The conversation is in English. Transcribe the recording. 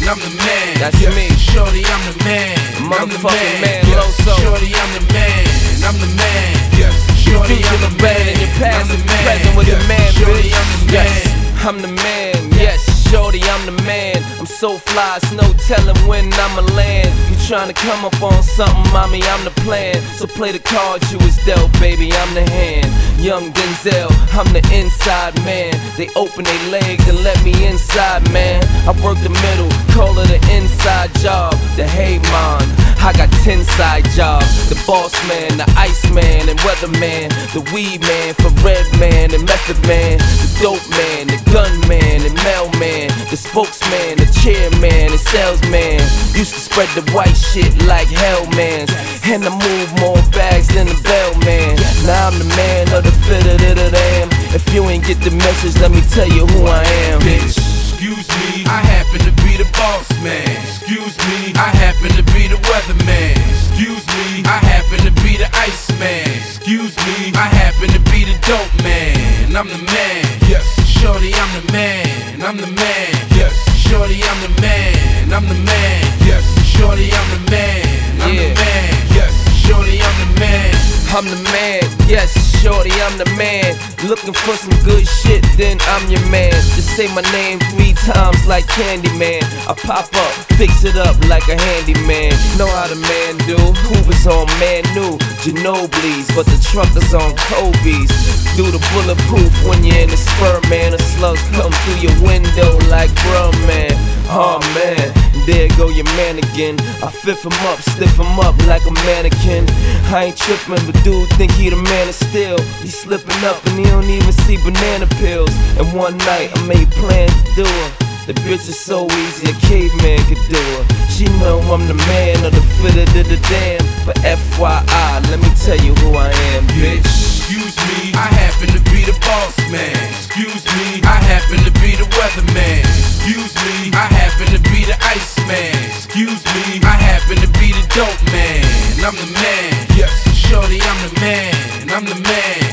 I'm the man. That's me. Shorty, I'm the man. Motherfucking man, Yes. Loso. Shorty, I'm the man. I'm the man. Yes. Shorty, I'm the man. In your past I'm the and man. present with the man, Shorty, bitch. I'm the man. Yes, I'm the man. Yes, shorty, I'm the man. I'm so fly, it's no telling when I'ma land. You tryna come up on something, mommy, I'm the plan. So play the cards you was dealt, baby, I'm the hand. Young Denzel, I'm the inside man. They open their legs and let me inside, man. I work the middle, call it an inside job. The hey man, I got 10 side jobs. The boss man, the ice man and weather man. The weed man, for red man and method man. The dope man, the gun man and mailman. The spokesman, the chairman and salesman. Used to spread the white shit like hellmans. And I move more bags than the bellman. Now I'm the man of the fitter to the damn. If you ain't get the message, let me tell you who I am. Bitch, excuse me, I happen to be the boss man. Excuse me, I happen to be the weatherman. Excuse me, I happen to be the ice man. Excuse me, I happen to be the dope man. I'm the man. Yes, shorty, I'm the man. I'm the man. Yes, shorty, I'm the man. I'm the man. Yes, shorty, I'm the man. I'm the man. Yes, shorty, I'm the man. I'm the man, yes, shorty, I'm the man. Looking for some good shit, then I'm your man. Just say my name 3 times like Candyman. I pop up, fix it up like a handyman. Know how the man do, Hoover's on Manu, Ginobili's, but the truck is on Kobe's. Do the bulletproof when you're in the spur, man. The slugs come through your window like bruh, man. Oh man, there go your man again. I fifth him up, stiff him up like a mannequin. I ain't trippin', but dude think he the man of steel. He slippin' up and he don't even see banana peels. And one night I made plans to do her. The bitch is so easy, a caveman could do her. She know I'm the man of the fitter to the damn. But FYI, let me tell you who I am, bitch. Excuse me, I happen to be the boss man. Excuse me, I happen to be the weatherman. Excuse me, I happen to be the ice man. Excuse me, I happen to be the dope man. I'm the man. Yes, shorty, I'm the man. I'm the man.